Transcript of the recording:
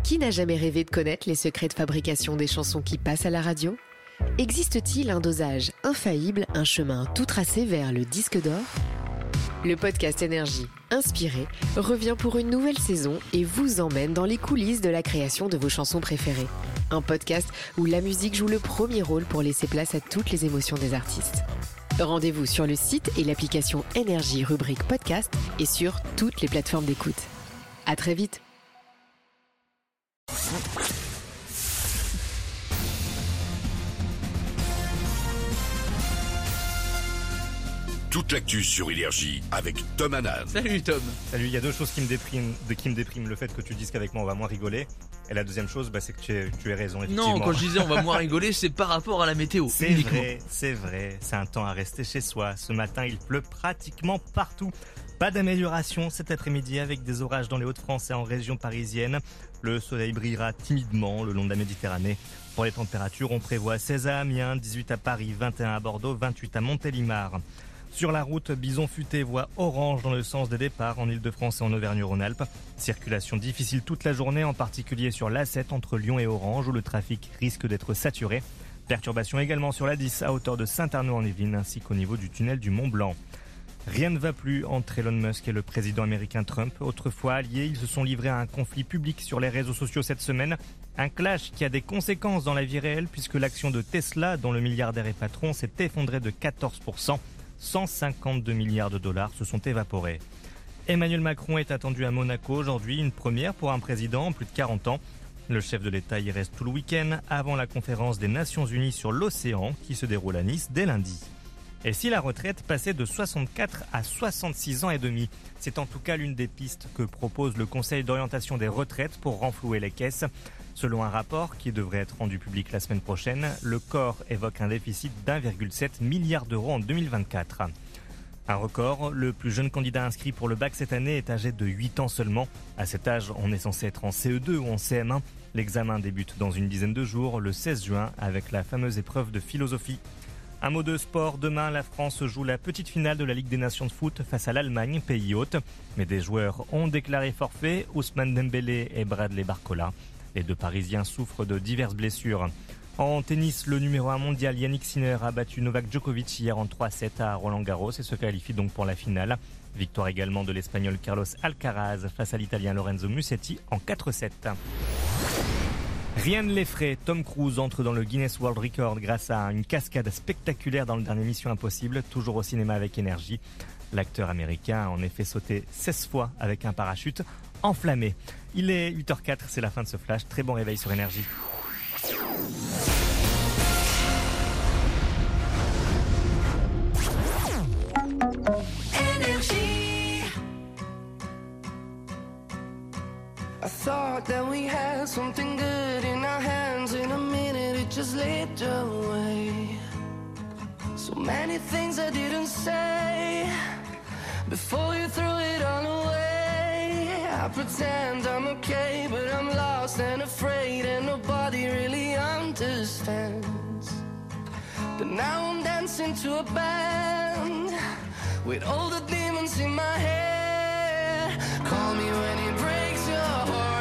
Qui n'a jamais rêvé de connaître les secrets de fabrication des chansons qui passent à la radio ? Existe-t-il un dosage infaillible, un chemin tout tracé vers le disque d'or ? Le podcast Énergie, inspiré, revient pour une nouvelle saison et vous emmène dans les coulisses de la création de vos chansons préférées. Un podcast où la musique joue le premier rôle pour laisser place à toutes les émotions des artistes. Rendez-vous sur le site et l'application Énergie rubrique podcast et sur toutes les plateformes d'écoute. À très vite. Toute l'actu sur Énergie avec Tom Hanan. Salut Tom. Salut, il y a deux choses qui me dépriment. Le fait que tu dises qu'avec moi on va moins rigoler. Et la deuxième chose, c'est que tu as raison, effectivement. Non, quand je disais on va moins rigoler, c'est par rapport à la météo. C'est vrai. C'est un temps à rester chez soi. Ce matin, il pleut pratiquement partout. Pas d'amélioration cet après-midi avec des orages dans les Hauts-de-France et en région parisienne. Le soleil brillera timidement le long de la Méditerranée. Pour les températures, on prévoit 16 à Amiens, 18 à Paris, 21 à Bordeaux, 28 à Montélimar. Sur la route, Bison Futé voie orange dans le sens des départs en Ile-de-France et en Auvergne-Rhône-Alpes. Circulation difficile toute la journée, en particulier sur l'A7 entre Lyon et Orange où le trafic risque d'être saturé. Perturbations également sur l'A10 à hauteur de Saint-Arnaud-en-Yvelines ainsi qu'au niveau du tunnel du Mont-Blanc. Rien ne va plus entre Elon Musk et le président américain Trump. Autrefois alliés, ils se sont livrés à un conflit public sur les réseaux sociaux cette semaine. Un clash qui a des conséquences dans la vie réelle puisque l'action de Tesla, dont le milliardaire est patron, s'est effondrée de 14%. 152 milliards de dollars se sont évaporés. Emmanuel Macron est attendu à Monaco aujourd'hui, une première pour un président en plus de 40 ans. Le chef de l'État y reste tout le week-end avant la conférence des Nations Unies sur l'océan qui se déroule à Nice dès lundi. Et si la retraite passait de 64 à 66 ans et demi, c'est en tout cas l'une des pistes que propose le Conseil d'orientation des retraites pour renflouer les caisses. Selon un rapport qui devrait être rendu public la semaine prochaine, le corps évoque un déficit d'1,7 milliard d'euros en 2024. Un record, le plus jeune candidat inscrit pour le bac cette année est âgé de 8 ans seulement. À cet âge, on est censé être en CE2 ou en CM1. L'examen débute dans une dizaine de jours, le 16 juin, avec la fameuse épreuve de philosophie. Un mot de sport, demain la France joue la petite finale de la Ligue des Nations de foot face à l'Allemagne, pays hôte. Mais des joueurs ont déclaré forfait, Ousmane Dembélé et Bradley Barcola. Les deux Parisiens souffrent de diverses blessures. En tennis, le numéro 1 mondial Yannick Sinner a battu Novak Djokovic hier en 3-7 à Roland-Garros et se qualifie donc pour la finale. Victoire également de l'Espagnol Carlos Alcaraz face à l'Italien Lorenzo Musetti en 4-7. Rien ne l'effraie, Tom Cruise entre dans le Guinness World Record grâce à une cascade spectaculaire dans le dernier Mission Impossible, toujours au cinéma avec Énergie. L'acteur américain a en effet sauté 16 fois avec un parachute enflammé. Il est 8h04, c'est la fin de ce flash. Très bon réveil sur Énergie. I thought that we had something good in our hands. In a minute it just slipped away. So many things I didn't say before you threw it all away. I pretend I'm okay, but I'm lost and afraid, and nobody really understands. But now I'm dancing to a band with all the demons in my head. Call me when it breaks your heart.